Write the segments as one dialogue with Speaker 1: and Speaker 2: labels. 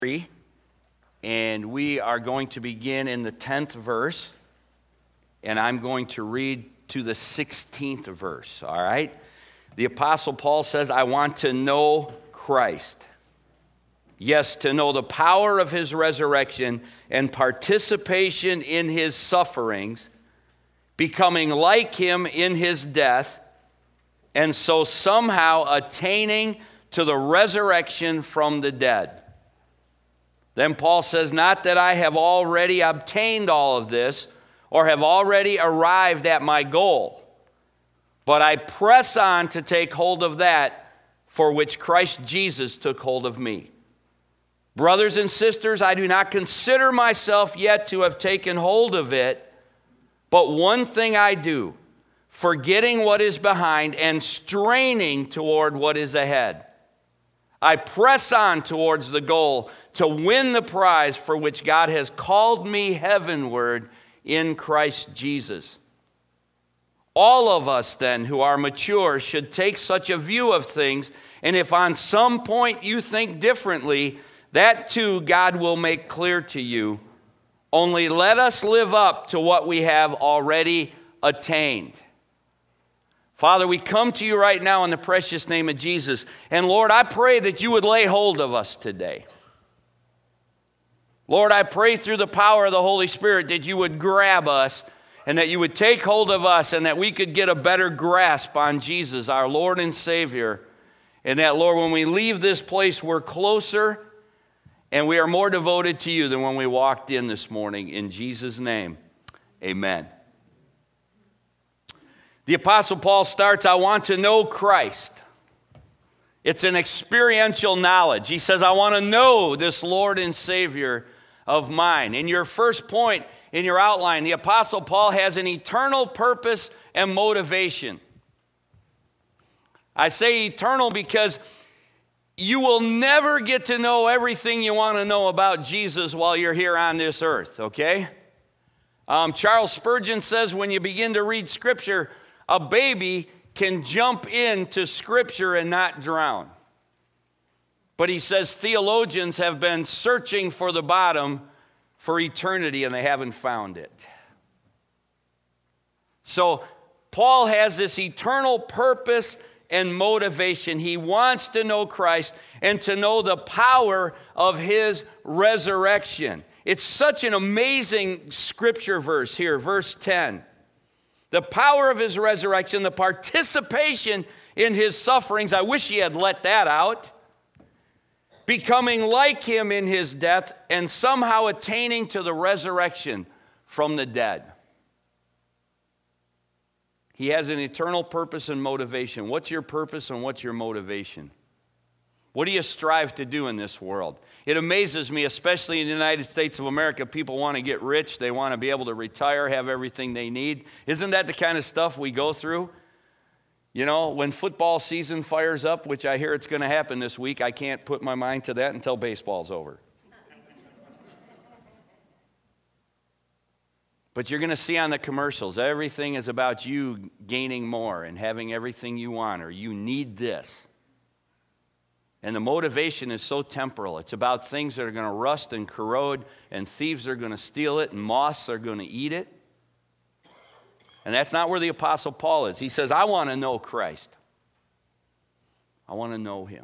Speaker 1: 3, and we are going to begin in the 10th verse, and I'm going to read to the 16th verse, all right? The Apostle Paul says, I want to know Christ. Yes, to know the power of his resurrection and participation in his sufferings, becoming like him in his death, and so somehow attaining to the resurrection from the dead. Then Paul says, not that I have already obtained all of this or have already arrived at my goal, but I press on to take hold of that for which Christ Jesus took hold of me. Brothers and sisters, I do not consider myself yet to have taken hold of it, but one thing I do, forgetting what is behind and straining toward what is ahead. I press on towards the goal to win the prize for which God has called me heavenward in Christ Jesus. All of us then who are mature should take such a view of things, and if on some point you think differently, that too God will make clear to you. Only let us live up to what we have already attained. Father, we come to you right now in the precious name of Jesus. And Lord, I pray that you would lay hold of us today. Lord, I pray through the power of the Holy Spirit that you would grab us and that you would take hold of us and that we could get a better grasp on Jesus, our Lord and Savior. And that, Lord, when we leave this place, we're closer and we are more devoted to you than when we walked in this morning. In Jesus' name, amen. The Apostle Paul starts, I want to know Christ. It's an experiential knowledge. He says, I want to know this Lord and Savior of mine. In your first point in your outline, the Apostle Paul has an eternal purpose and motivation. I say eternal because you will never get to know everything you want to know about Jesus while you're here on this earth, okay? Charles Spurgeon says when you begin to read Scripture, a baby can jump into Scripture and not drown. But he says theologians have been searching for the bottom for eternity and they haven't found it. So Paul has this eternal purpose and motivation. He wants to know Christ and to know the power of his resurrection. It's such an amazing Scripture verse here, verse 10. The power of his resurrection, the participation in his sufferings. I wish he had let that out. Becoming like him in his death and somehow attaining to the resurrection from the dead. He has an eternal purpose and motivation. What's your purpose and what's your motivation? What do you strive to do in this world? It amazes me, especially in the United States of America, people want to get rich. They want to be able to retire, have everything they need. Isn't that the kind of stuff we go through? You know, when football season fires up, which I hear it's going to happen this week, I can't put my mind to that until baseball's over. But you're going to see on the commercials, everything is about you gaining more and having everything you want, or you need this. And the motivation is so temporal. It's about things that are going to rust and corrode, and thieves are going to steal it, and moths are going to eat it. And that's not where the Apostle Paul is. He says, I want to know Christ. I want to know him.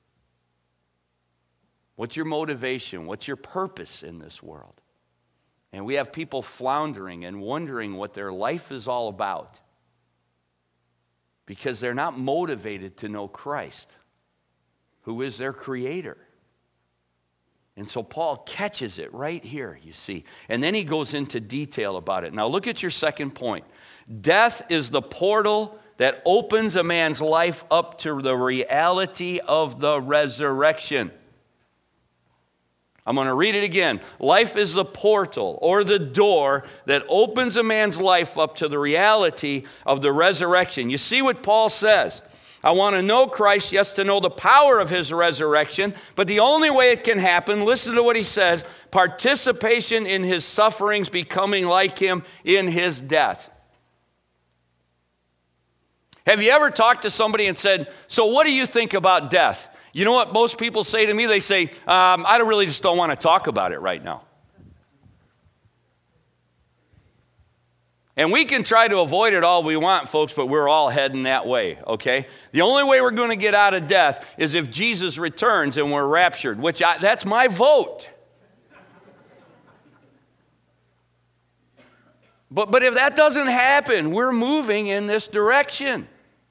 Speaker 1: What's your motivation? What's your purpose in this world? And we have people floundering and wondering what their life is all about because they're not motivated to know Christ, who is their creator. And so Paul catches it right here, you see. And then he goes into detail about it. Now look at your second point. Death is the portal that opens a man's life up to the reality of the resurrection. I'm going to read it again. Life is the portal or the door that opens a man's life up to the reality of the resurrection. You see what Paul says? I want to know Christ, yes, to know the power of his resurrection, but the only way it can happen, listen to what he says, participation in his sufferings, becoming like him in his death. Have you ever talked to somebody and said, so what do you think about death? You know what most people say to me? They say, I really just don't want to talk about it right now. And we can try to avoid it all we want, folks, but we're all heading that way, okay? The only way we're going to get out of death is if Jesus returns and we're raptured, that's my vote. But if that doesn't happen, we're moving in this direction.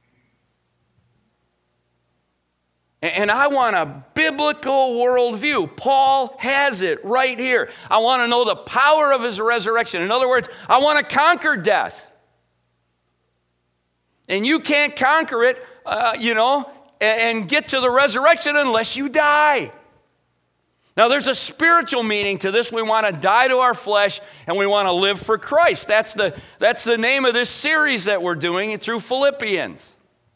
Speaker 1: And I want a biblical worldview. Paul has it right here. I want to know the power of his resurrection. In other words, I want to conquer death. And you can't conquer it, and get to the resurrection unless you die. Now, there's a spiritual meaning to this. We want to die to our flesh, and we want to live for Christ. That's the name of this series that we're doing through Philippians.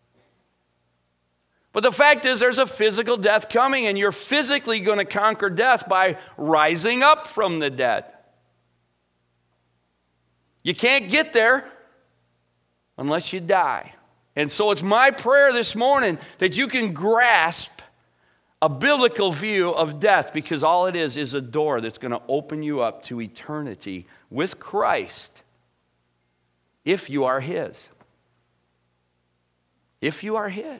Speaker 1: But the fact is, there's a physical death coming, and you're physically going to conquer death by rising up from the dead. You can't get there unless you die. And so it's my prayer this morning that you can grasp a biblical view of death, because all it is a door that's going to open you up to eternity with Christ if you are His. If you are His.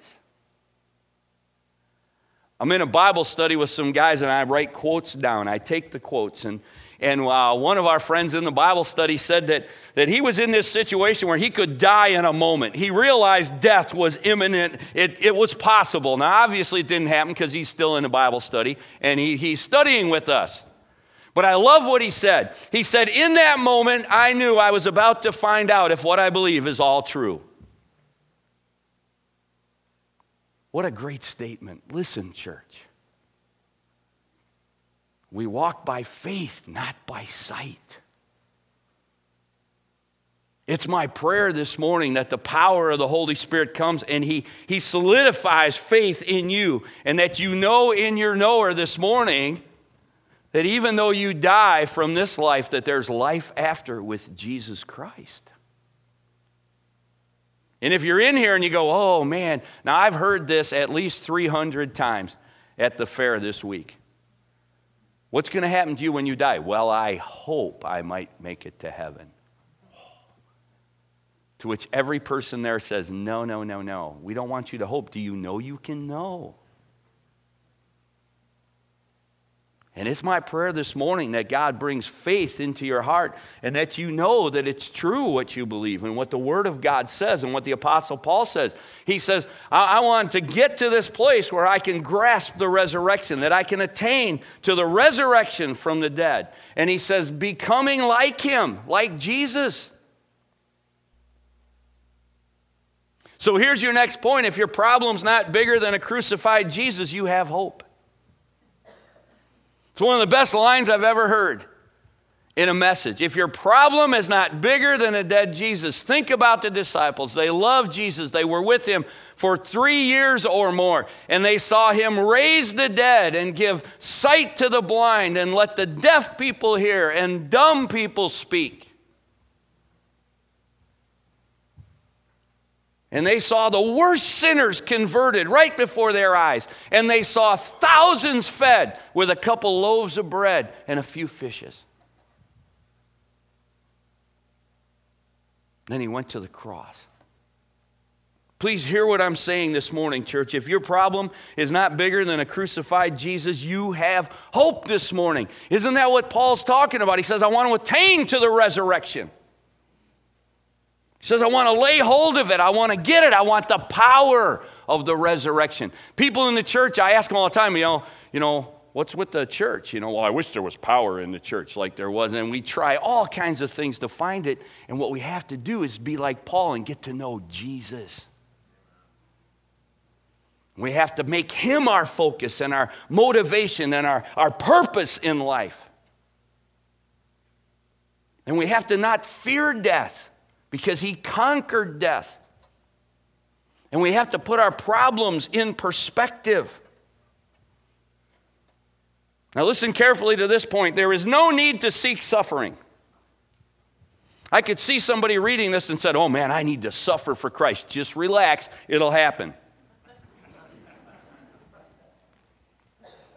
Speaker 1: I'm in a Bible study with some guys, and I write quotes down. I take the quotes, and one of our friends in the Bible study said that he was in this situation where he could die in a moment. He realized death was imminent. It was possible. Now, obviously, it didn't happen because he's still in the Bible study, and he's studying with us. But I love what he said. He said, in that moment, I knew I was about to find out if what I believe is all true. What a great statement. Listen, church. We walk by faith, not by sight. It's my prayer this morning that the power of the Holy Spirit comes and He solidifies faith in you, and that you know in your knower this morning that even though you die from this life, that there's life after with Jesus Christ. And if you're in here and you go, oh man, now I've heard this at least 300 times at the fair this week. What's going to happen to you when you die? Well, I hope I might make it to heaven. To which every person there says, no, no, no, no. We don't want you to hope. Do you know you can know? And it's my prayer this morning that God brings faith into your heart, and that you know that it's true what you believe and what the Word of God says and what the Apostle Paul says. He says, I want to get to this place where I can grasp the resurrection, that I can attain to the resurrection from the dead. And he says, becoming like Him, like Jesus. So here's your next point. If your problem's not bigger than a crucified Jesus, you have hope. It's one of the best lines I've ever heard in a message. If your problem is not bigger than a dead Jesus, think about the disciples. They loved Jesus. They were with Him for 3 years or more, and they saw Him raise the dead and give sight to the blind and let the deaf people hear and dumb people speak. And they saw the worst sinners converted right before their eyes. And they saw thousands fed with a couple loaves of bread and a few fishes. Then He went to the cross. Please hear what I'm saying this morning, church. If your problem is not bigger than a crucified Jesus, you have hope this morning. Isn't that what Paul's talking about? He says, I want to attain to the resurrection. He says, I want to lay hold of it. I want to get it. I want the power of the resurrection. People in the church, I ask them all the time, what's with the church? Well, I wish there was power in the church like there was. And we try all kinds of things to find it. And what we have to do is be like Paul and get to know Jesus. We have to make Him our focus and our motivation and our purpose in life. And we have to not fear death, because He conquered death. And we have to put our problems in perspective. Now listen carefully to this point. There is no need to seek suffering. I could see somebody reading this and said, oh man, I need to suffer for Christ. Just relax, it'll happen.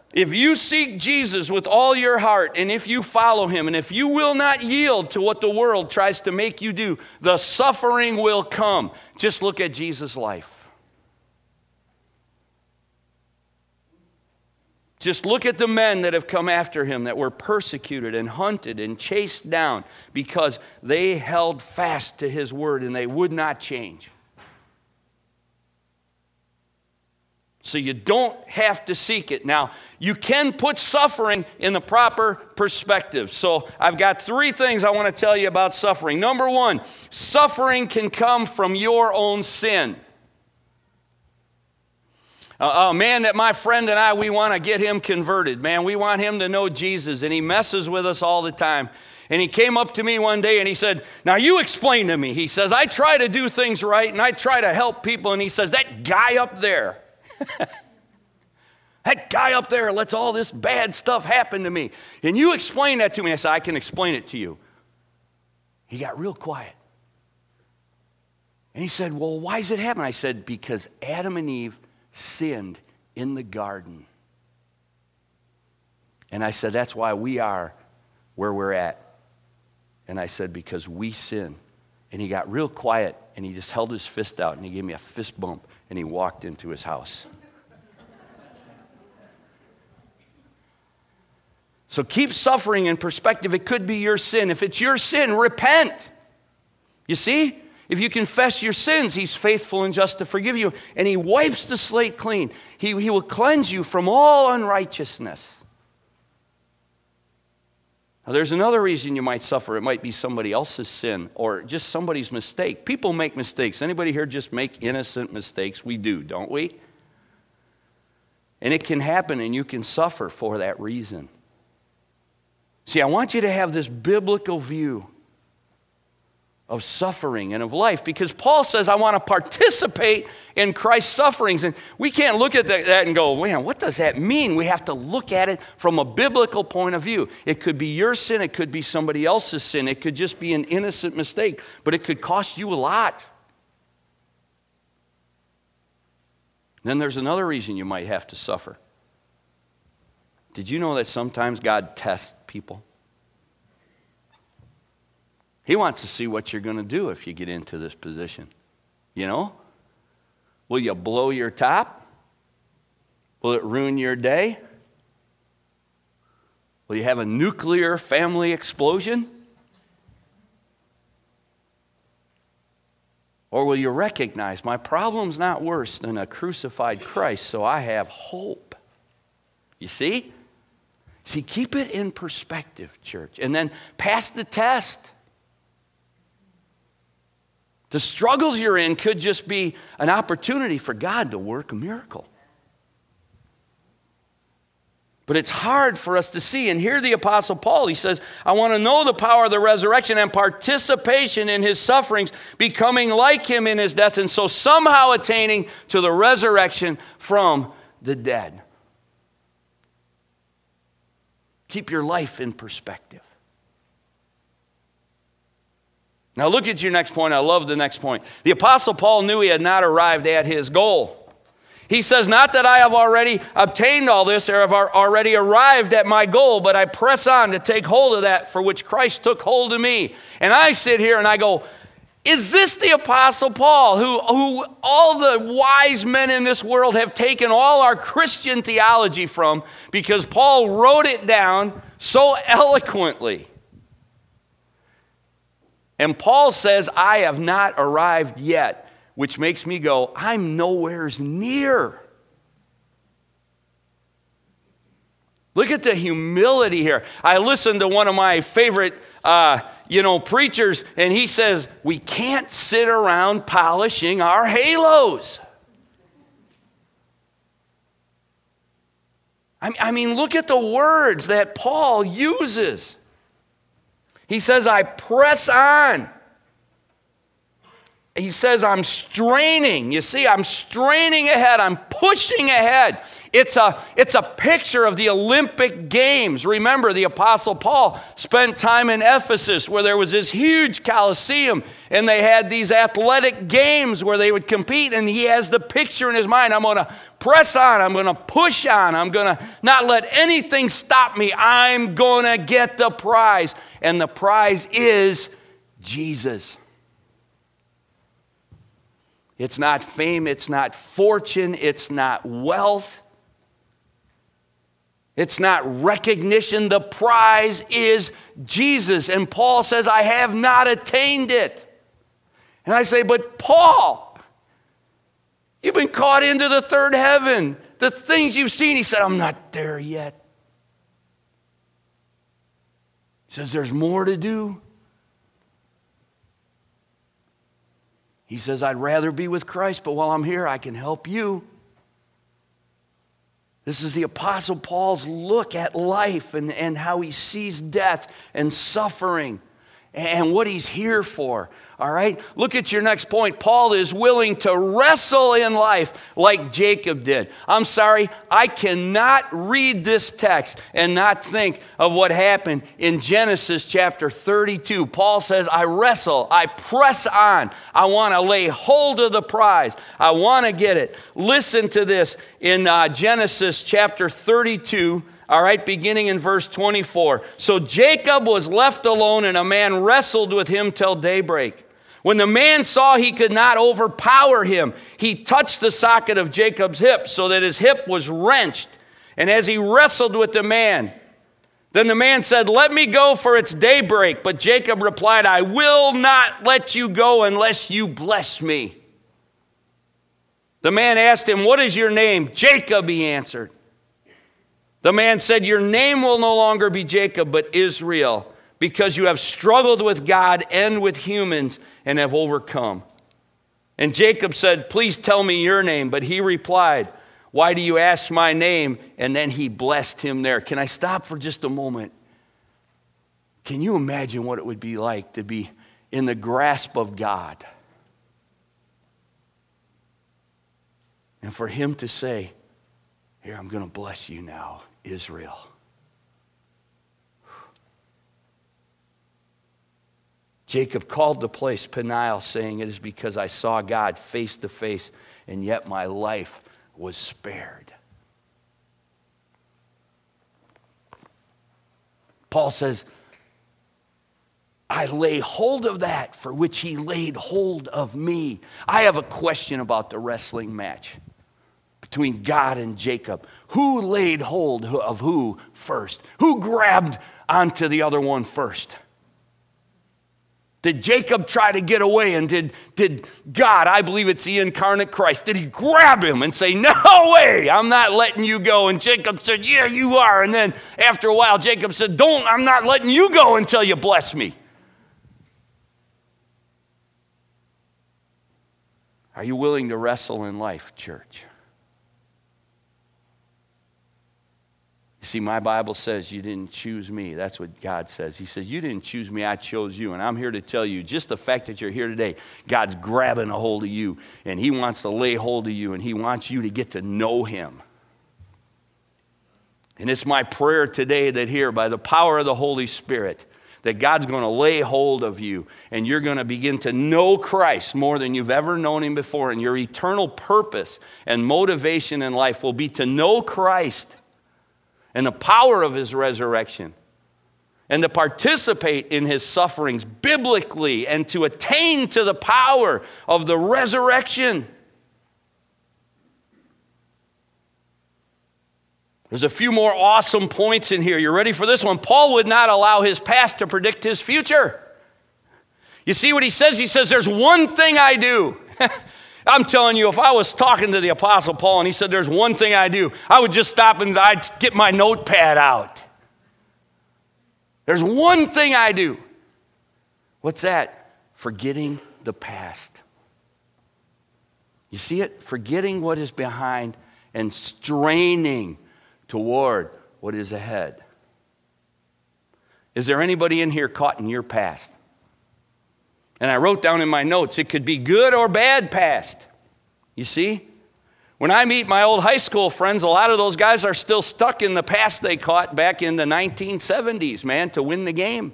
Speaker 1: If you seek Jesus with all your heart, and if you follow him, and if you will not yield to what the world tries to make you do, the suffering will come. Just look at Jesus' life. Just look at the men that have come after him that were persecuted and hunted and chased down because they held fast to his word and they would not change. So you don't have to seek it. Now, you can put suffering in the proper perspective. So I've got 3 things I want to tell you about suffering. Number 1, suffering can come from your own sin. A man that my friend and I, we want to get him converted. Man, we want him to know Jesus, and he messes with us all the time. And he came up to me one day and he said, now you explain to me. He says, I try to do things right and I try to help people. And he says, that guy up there, that guy up there lets all this bad stuff happen to me. And you explain that to me. I said, I can explain it to you. He got real quiet. And he said, well, why does it happen? I said, because Adam and Eve sinned in the garden. And I said, that's why we are where we're at. And I said, because we sin. And he got real quiet and he just held his fist out and he gave me a fist bump and he walked into his house. So keep suffering in perspective. It could be your sin. If it's your sin, repent. You see? If you confess your sins, he's faithful and just to forgive you. And he wipes the slate clean. He will cleanse you from all unrighteousness. Now, there's another reason you might suffer. It might be somebody else's sin or just somebody's mistake. People make mistakes. Anybody here just make innocent mistakes? We do, don't we? And it can happen and you can suffer for that reason. See, I want you to have this biblical view of suffering and of life, because Paul says, I want to participate in Christ's sufferings. And we can't look at that and go, man, what does that mean? We have to look at it from a biblical point of view. It could be your sin. It could be somebody else's sin. It could just be an innocent mistake, but it could cost you a lot. Then there's another reason you might have to suffer. Did you know that sometimes God tests people? He wants to see what you're going to do if you get into this position. You know? Will you blow your top? Will it ruin your day? Will you have a nuclear family explosion? Or will you recognize my problem's not worse than a crucified Christ, so I have hope? You see? See, keep it in perspective, church, and then pass the test. The struggles you're in could just be an opportunity for God to work a miracle. But it's hard for us to see. And here the Apostle Paul, he says, I want to know the power of the resurrection and participation in his sufferings, becoming like him in his death, and so somehow attaining to the resurrection from the dead. Keep your life in perspective. Now look at your next point. I love the next point. The Apostle Paul knew he had not arrived at his goal. He says, not that I have already obtained all this or have already arrived at my goal, but I press on to take hold of that for which Christ took hold of me. And I sit here and I go, is this the Apostle Paul who all the wise men in this world have taken all our Christian theology from, because Paul wrote it down so eloquently? And Paul says, I have not arrived yet, which makes me go, I'm nowhere near. Look at the humility here. I listened to one of my favorite preachers, and he says, we can't sit around polishing our halos. I mean, look at the words that Paul uses. He says, I press on. He says, I'm straining. You see, I'm straining ahead. I'm pushing ahead. It's a picture of the Olympic Games. Remember, the Apostle Paul spent time in Ephesus where there was this huge Colosseum, and they had these athletic games where they would compete, and he has the picture in his mind. I'm going to press on. I'm going to push on. I'm going to not let anything stop me. I'm going to get the prize. And the prize is Jesus. It's not fame. It's not fortune. It's not wealth. It's not recognition. The prize is Jesus. And Paul says, I have not attained it. And I say, but Paul, you've been caught into the third heaven. The things you've seen. He said, I'm not there yet. He says, there's more to do. He says, I'd rather be with Christ, but while I'm here, I can help you. This is the Apostle Paul's look at life and how he sees death and suffering and what he's here for. All right? Look at your next point. Paul is willing to wrestle in life like Jacob did. I'm sorry, I cannot read this text and not think of what happened in Genesis chapter 32. Paul says, I wrestle, I press on. I want to lay hold of the prize. I want to get it. Listen to this in Genesis chapter 32. All right, beginning in verse 24. So Jacob was left alone, and a man wrestled with him till daybreak. When the man saw he could not overpower him, he touched the socket of Jacob's hip so that his hip was wrenched. And as he wrestled with the man, then the man said, let me go, for it's daybreak. But Jacob replied, I will not let you go unless you bless me. The man asked him, what is your name? Jacob, he answered. The man said, your name will no longer be Jacob, but Israel, because you have struggled with God and with humans and have overcome. And Jacob said, please tell me your name. But he replied, why do you ask my name? And then he blessed him there. Can I stop for just a moment? Can you imagine what it would be like to be in the grasp of God? And for him to say, here, I'm going to bless you now, Israel. Jacob called the place Peniel, saying, it is because I saw God face to face, and yet my life was spared. Paul says, I lay hold of that for which he laid hold of me. I have a question about the wrestling match between God and Jacob. Who laid hold of who first? Who grabbed onto the other one first? Did Jacob try to get away, and did God, I believe it's the incarnate Christ, did he grab him and say, no way, I'm not letting you go? And Jacob said, yeah, you are. And then after a while, Jacob said, I'm not letting you go until you bless me. Are you willing to wrestle in life, church? You see, my Bible says you didn't choose me. That's what God says. He says, you didn't choose me, I chose you. And I'm here to tell you, just the fact that you're here today, God's grabbing a hold of you, and he wants to lay hold of you, and he wants you to get to know him. And it's my prayer today that here, by the power of the Holy Spirit, that God's going to lay hold of you, and you're going to begin to know Christ more than you've ever known him before. And your eternal purpose and motivation in life will be to know Christ and the power of his resurrection, and to participate in his sufferings biblically, and to attain to the power of the resurrection. There's a few more awesome points in here. You ready for this one? Paul would not allow his past to predict his future. You see what he says? He says, there's one thing I do. I'm telling you, if I was talking to the Apostle Paul and he said, there's one thing I do, I would just stop and I'd get my notepad out. There's one thing I do. What's that? Forgetting the past. You see it? Forgetting what is behind and straining toward what is ahead. Is there anybody in here caught in your past? And I wrote down in my notes, it could be good or bad past. You see? When I meet my old high school friends, a lot of those guys are still stuck in the past they caught back in the 1970s, man, to win the game.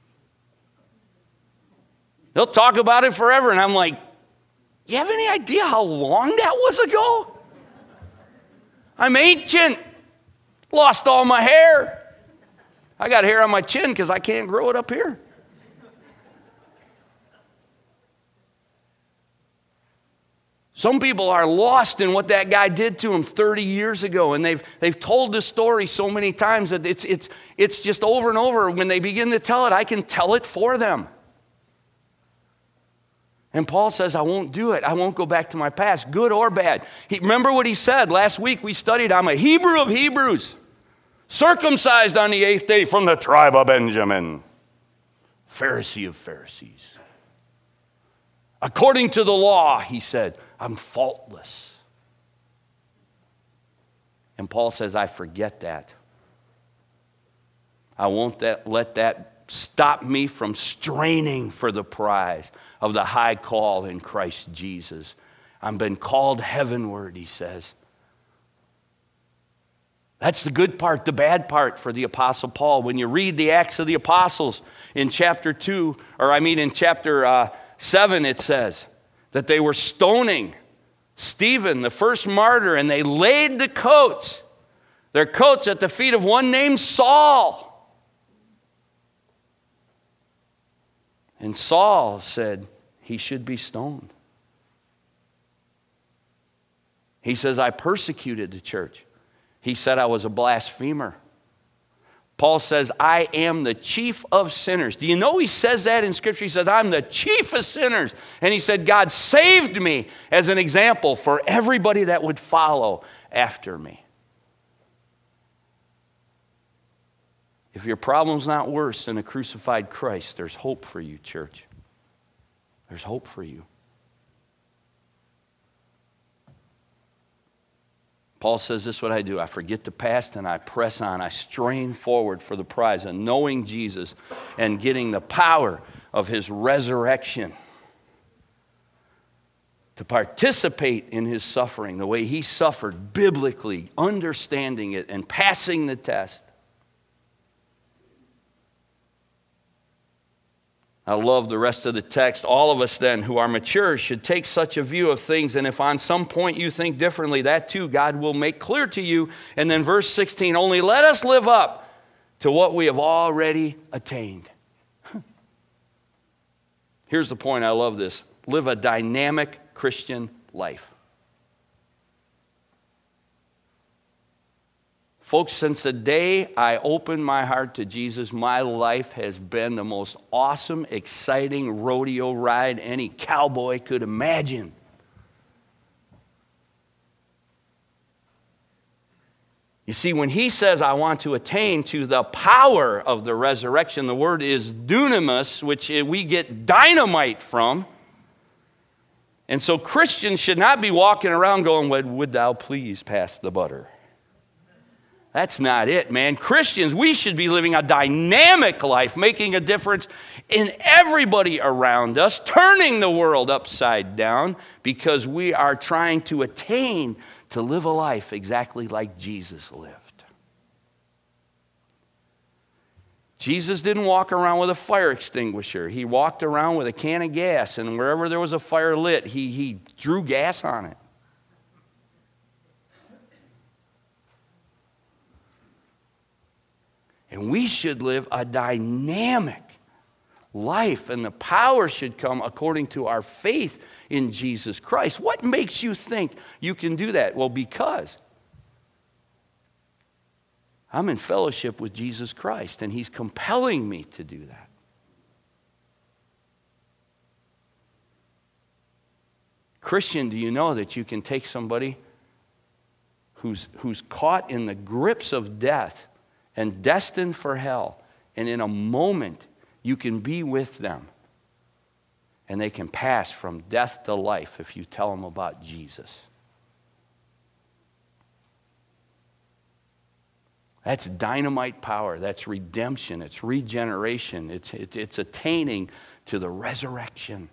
Speaker 1: They'll talk about it forever, and I'm like, you have any idea how long that was ago? I'm ancient. Lost all my hair. I got hair on my chin because I can't grow it up here. Some people are lost in what that guy did to him 30 years ago, and they've told this story so many times that it's just over and over. When they begin to tell it, I can tell it for them. And Paul says, I won't do it. I won't go back to my past, good or bad. Remember what he said last week? We studied, I'm a Hebrew of Hebrews, circumcised on the 8th day from the tribe of Benjamin, Pharisee of Pharisees. According to the law, he said, I'm faultless. And Paul says, I forget that. I won't let that stop me from straining for the prize of the high call in Christ Jesus. I've been called heavenward, he says. That's the good part. The bad part for the Apostle Paul. When you read the Acts of the Apostles in chapter 7, it says that they were stoning Stephen, the first martyr, and they laid their coats at the feet of one named Saul. And Saul said he should be stoned. He says, I persecuted the church. He said I was a blasphemer. Paul says, I am the chief of sinners. Do you know he says that in Scripture? He says, I'm the chief of sinners. And he said, God saved me as an example for everybody that would follow after me. If your problem's not worse than a crucified Christ, there's hope for you, church. There's hope for you. Paul says, this is what I do. I forget the past and I press on. I strain forward for the prize of knowing Jesus and getting the power of his resurrection. To participate in his suffering, the way he suffered biblically, understanding it and passing the test. I love the rest of the text. All of us then who are mature should take such a view of things, and if on some point you think differently, that too God will make clear to you. And then verse 16, only let us live up to what we have already attained. Here's the point, I love this. Live a dynamic Christian life. Folks, since the day I opened my heart to Jesus, my life has been the most awesome, exciting rodeo ride any cowboy could imagine. You see, when he says, I want to attain to the power of the resurrection, the word is dunamis, which we get dynamite from. And so Christians should not be walking around going, would thou please pass the butter? That's not it, man. Christians, we should be living a dynamic life, making a difference in everybody around us, turning the world upside down because we are trying to attain to live a life exactly like Jesus lived. Jesus didn't walk around with a fire extinguisher. He walked around with a can of gas, and wherever there was a fire lit, he drew gas on it. And we should live a dynamic life, and the power should come according to our faith in Jesus Christ. What makes you think you can do that? Well, because I'm in fellowship with Jesus Christ, and he's compelling me to do that. Christian, do you know that you can take somebody who's caught in the grips of death and destined for hell, and in a moment you can be with them, and they can pass from death to life if you tell them about Jesus. That's dynamite power. That's redemption. It's regeneration. It's attaining to the resurrection.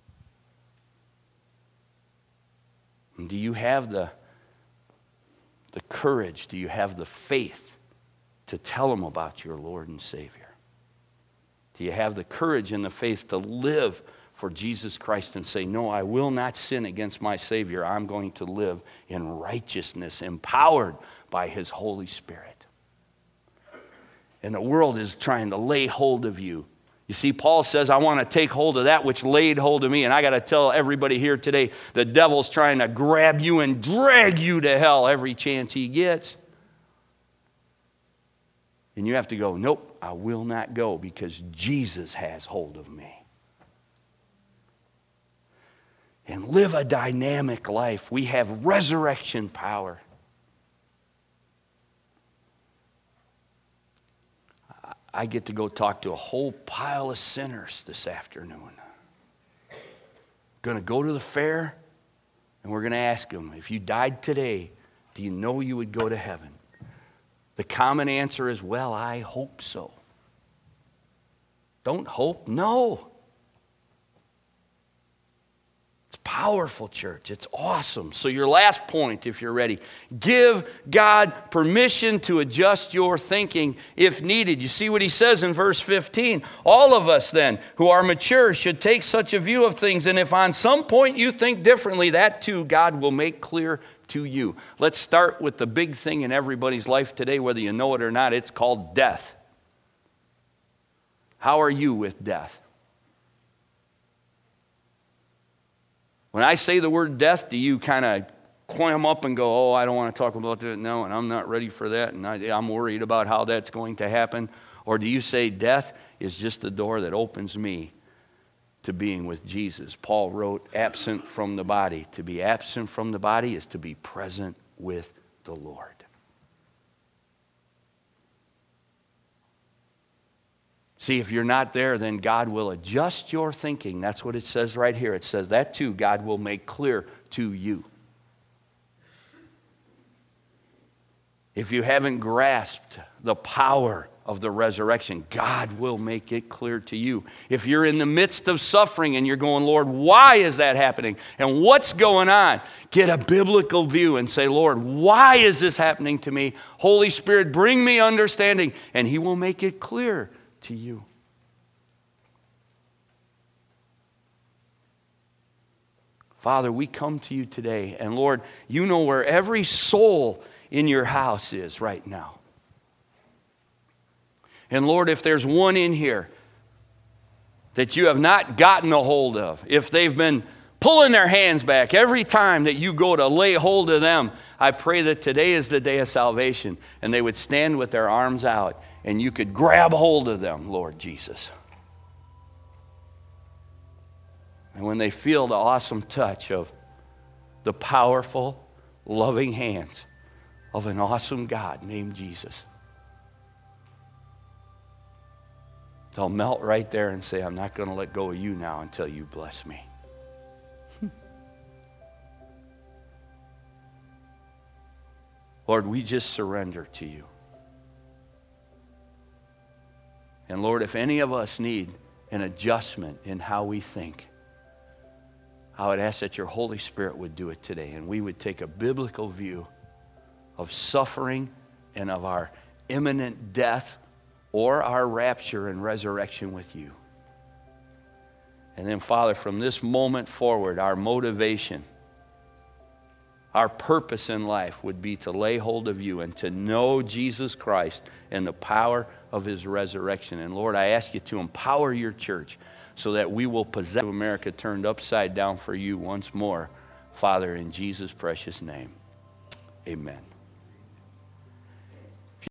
Speaker 1: And do you have the courage? Do you have the faith to tell them about your Lord and Savior? Do you have the courage and the faith to live for Jesus Christ and say, no, I will not sin against my Savior. I'm going to live in righteousness, empowered by His Holy Spirit. And the world is trying to lay hold of you. You see, Paul says, I want to take hold of that which laid hold of me. And I got to tell everybody here today, the devil's trying to grab you and drag you to hell every chance he gets. And you have to go, nope, I will not go because Jesus has hold of me. And live a dynamic life. We have resurrection power. I get to go talk to a whole pile of sinners this afternoon. Going to go to the fair, and we're going to ask them, if you died today, do you know you would go to heaven? The common answer is, well, I hope so. Don't hope, no. It's powerful, church. It's awesome. So your last point, if you're ready, give God permission to adjust your thinking if needed. You see what he says in verse 15. All of us then who are mature should take such a view of things. And if on some point you think differently, that too God will make clear to you. Let's start with the big thing in everybody's life today, whether you know it or not. It's called death. How are you with death? When I say the word death, do you kind of clam up and go, oh, I don't want to talk about that? No, and I'm not ready for that, and I'm worried about how that's going to happen? Or do you say death is just the door that opens me to being with Jesus? Paul wrote, absent from the body. To be absent from the body is to be present with the Lord. See, if you're not there, then God will adjust your thinking. That's what it says right here. It says that too, God will make clear to you. If you haven't grasped the power of the resurrection, God will make it clear to you. If you're in the midst of suffering and you're going, Lord, why is that happening? And what's going on? Get a biblical view and say, Lord, why is this happening to me? Holy Spirit, bring me understanding. And He will make it clear to you. Father, we come to you today, and Lord, you know where every soul in your house is right now. And Lord, if there's one in here that you have not gotten a hold of, if they've been pulling their hands back every time that you go to lay hold of them, I pray that today is the day of salvation, and they would stand with their arms out, and you could grab hold of them, Lord Jesus. And when they feel the awesome touch of the powerful, loving hands of an awesome God named Jesus, they'll melt right there and say, I'm not going to let go of you now until you bless me. Lord, we just surrender to you. And Lord, if any of us need an adjustment in how we think, I would ask that your Holy Spirit would do it today, and we would take a biblical view of suffering and of our imminent death or our rapture and resurrection with you. And then, Father, from this moment forward, our motivation, our purpose in life would be to lay hold of you and to know Jesus Christ and the power of His resurrection. And Lord, I ask you to empower your church so that we will possess America turned upside down for you once more. Father, in Jesus' precious name, amen.